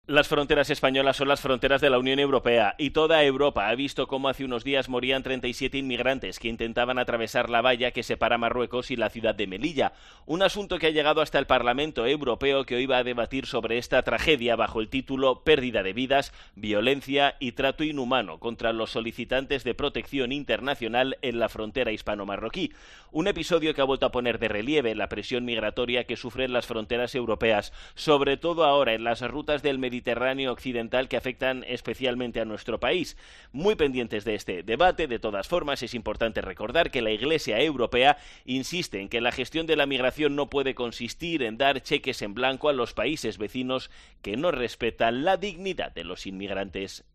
Las fronteras españolas son las fronteras de la Unión Europea y toda Europa ha visto cómo hace unos días morían 37 inmigrantes que intentaban atravesar la valla que separa Marruecos y la ciudad de Melilla. Un asunto que ha llegado hasta el Parlamento Europeo, que hoy va a debatir sobre esta tragedia bajo el título Pérdida de vidas, violencia y trato inhumano contra los solicitantes de protección internacional en la frontera hispano-marroquí. Un episodio que ha vuelto a poner de relieve la presión migratoria que sufren las fronteras europeas, sobre todo ahora en las rutas del Mediterráneo occidental que afectan especialmente a nuestro país. Muy pendientes de este debate, de todas formas, es importante recordar que la Iglesia Europea insiste en que la gestión de la migración no puede consistir en dar cheques en blanco a los países vecinos que no respetan la dignidad de los inmigrantes.